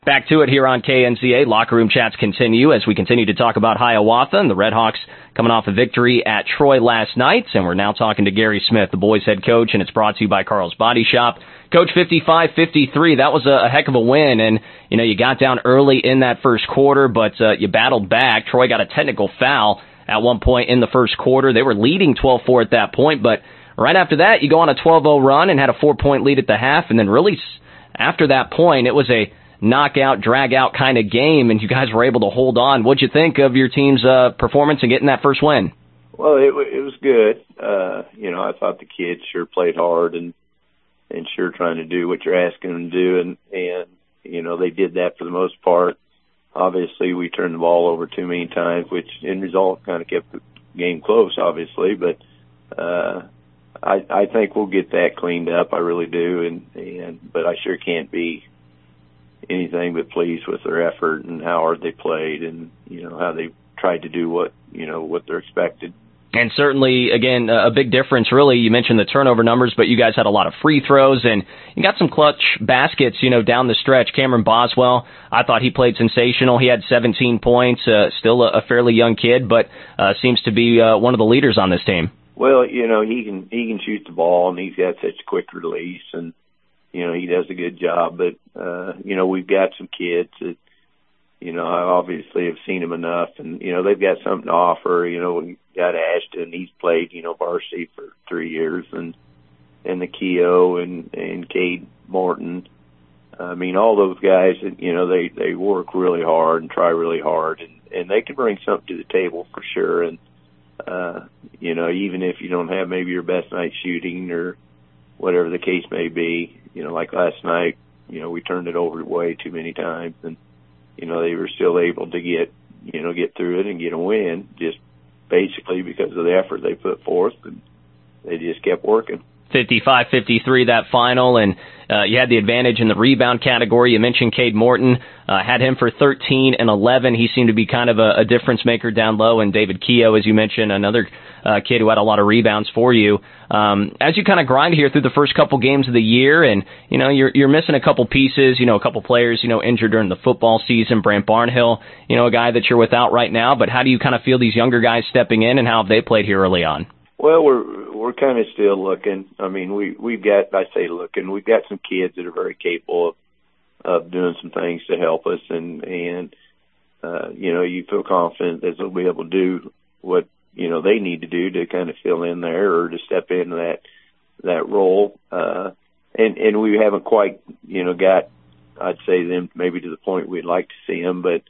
Back to it here on KNCA. Locker room chats continue as we continue to talk about Hiawatha and the Redhawks coming off a victory at Troy last night. And we're now talking to Gary Smith, the boys head coach, and it's brought to you by Carl's Body Shop. Coach, 55-53, that was a heck of a win. And, you got down early in that first quarter, but you battled back. Troy got a technical foul at one point in the first quarter. They were leading 12-4 at that point, but right after that, you go on a 12-0 run and had a 4-point lead at the half. And then really after that point, it was a knockout, drag-out kind of game, and you guys were able to hold on. What'd you think of your team's performance in getting that first win? Well, it was good. I thought the kids sure played hard and sure trying to do what you're asking them to do, and they did that for the most part. Obviously, we turned the ball over too many times, which in result kind of kept the game close, obviously, but I think we'll get that cleaned up. I really do, but I sure can't be anything but pleased with their effort and how hard they played and, how they tried to do what they're expected. And certainly, again, a big difference, really. You mentioned the turnover numbers, but you guys had a lot of free throws and you got some clutch baskets, down the stretch. Cameron Boswell, I thought he played sensational. He had 17 points, still a fairly young kid, but seems to be one of the leaders on this team. Well, he can shoot the ball and he's got such quick release and, he does a good job, but, we've got some kids that, I obviously have seen them enough and, they've got something to offer. We got Ashton, he's played, varsity for 3 years and the Keogh and Cade Morton. I mean, all those guys, they work really hard and try really hard and they can bring something to the table for sure. And, even if you don't have maybe your best night shooting or whatever the case may be, like last night, we turned it over way too many times and, they were still able to get through it and get a win just basically because of the effort they put forth and they just kept working. 55-53 that final, and you had the advantage in the rebound category. You mentioned Cade Morton, had him for 13 and 11. He seemed to be kind of a difference maker down low, and David Keogh, as you mentioned, another kid who had a lot of rebounds for you. As you kind of grind here through the first couple games of the year, and you're missing a couple pieces, a couple players, injured during the football season. Brant Barnhill, a guy that you're without right now. But how do you kind of feel these younger guys stepping in, and how have they played here early on? Well, we're kind of still looking. I mean, we've got some kids that are very capable of doing some things to help us, and you feel confident that they'll be able to do what they need to do to kind of fill in there or to step into that role. And we haven't quite got, I'd say, them maybe to the point we'd like to see them, but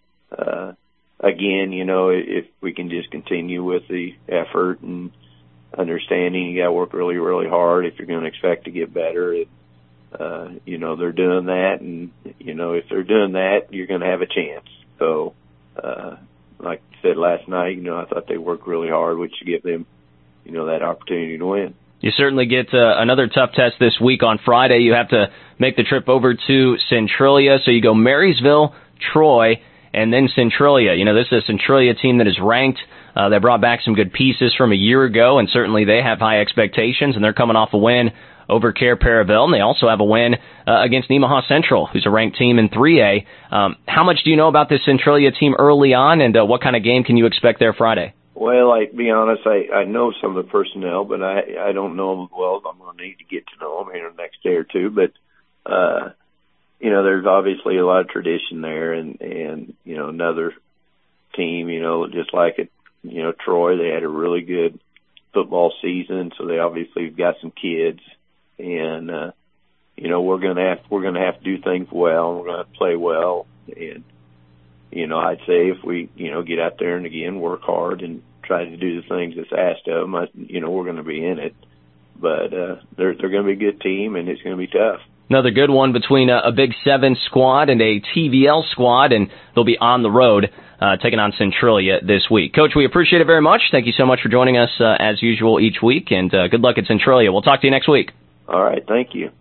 again, if we can just continue with the effort and understanding, you got to work really, really hard if you're going to expect to get better. They're doing that, and if they're doing that, you're going to have a chance. So, like I said last night, I thought they worked really hard, which should give them, that opportunity to win. You certainly get another tough test this week on Friday. You have to make the trip over to Centralia, so you go Marysville, Troy, and then Centralia. This is a Centralia team that is ranked. They brought back some good pieces from a year ago, and certainly they have high expectations, and they're coming off a win over Cair Paravel, and they also have a win against Nemaha Central, who's a ranked team in 3A. How much do you know about this Centralia team early on, and what kind of game can you expect there Friday? Well, to be honest, I know some of the personnel, but I don't know them well. I'm going to need to get to know them here in the next day or two, but there's obviously a lot of tradition there, and another team, just like it, Troy, they had a really good football season, so they obviously got some kids, and we're gonna have to do things well, and we're gonna have to play well, and I'd say if we get out there and again work hard and try to do the things that's asked of them, we're gonna be in it, but they're gonna be a good team, and it's gonna be tough. Another good one between a Big 7 squad and a TVL squad, and they'll be on the road taking on Centralia this week. Coach, we appreciate it very much. Thank you so much for joining us as usual each week, and good luck at Centralia. We'll talk to you next week. All right, thank you.